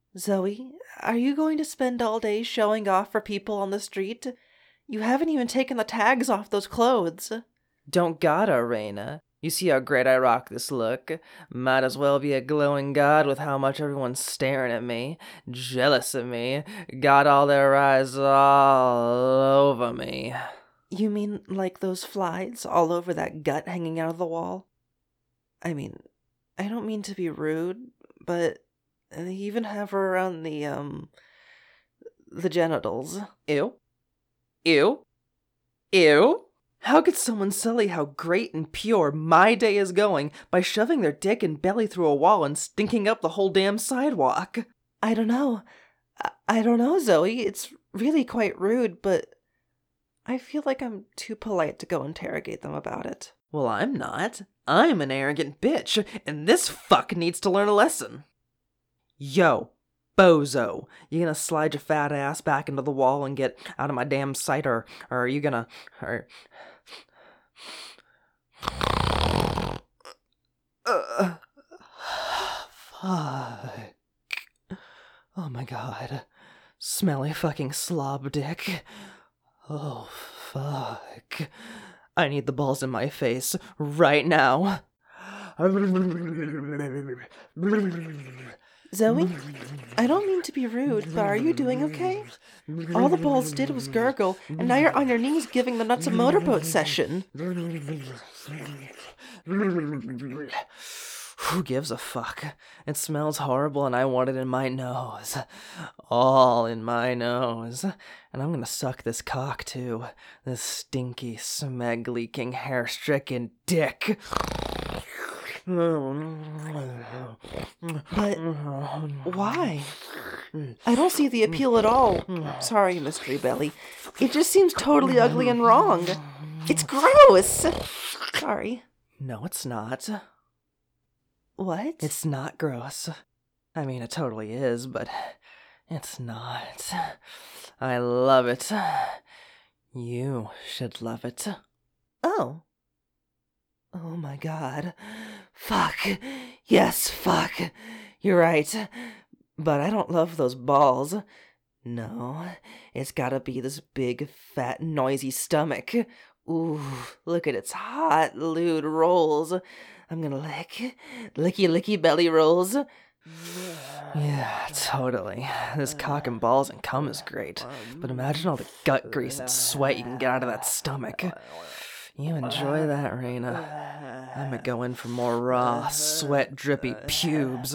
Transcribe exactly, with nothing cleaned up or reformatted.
Zoe, are you going to spend all day showing off for people on the street? You haven't even taken the tags off those clothes. Don't gotta, Raina. You see how great I rock this look? Might as well be a glowing god with how much everyone's staring at me, jealous of me, got all their eyes all over me. You mean like those flies all over that gut hanging out of the wall? I mean, I don't mean to be rude, but they even have her around the, um, the genitals. Ew. Ew. Ew. How could someone sully how great and pure my day is going by shoving their dick and belly through a wall and stinking up the whole damn sidewalk? I don't know. I, I don't know, Zoe. It's really quite rude, but I feel like I'm too polite to go interrogate them about it. Well, I'm not. I'm an arrogant bitch, and this fuck needs to learn a lesson. Yo, bozo, you gonna slide your fat ass back into the wall and get out of my damn sight, or, or are you gonna... Or... Uh, fuck. Oh my god. Smelly fucking slob dick. Oh, fuck. I need the balls in my face right now. Zoe, I don't mean to be rude, but are you doing okay? All the balls did was gurgle, and now you're on your knees giving the nuts a motorboat session. Who gives a fuck? It smells horrible and I want it in my nose. All in my nose. And I'm gonna suck this cock too. This stinky, smeg-leaking, hair-stricken dick. But why? I don't see the appeal at all. Sorry, Mystery Belly. It just seems totally ugly and wrong. It's gross. Sorry. No, it's not. What? It's not gross. I mean, it totally is, but it's not. I love it. You should love it. Oh. Oh my god. Fuck. Yes, fuck. You're right. But I don't love those balls. No, it's gotta be this big, fat, noisy stomach. Ooh, look at its hot, lewd rolls. I'm gonna lick. Licky, licky belly rolls. Yeah, totally. This cock and balls and cum is great. But imagine all the gut grease and sweat you can get out of that stomach. You enjoy that, Raina. I'm gonna go in for more raw, sweat-drippy pubes.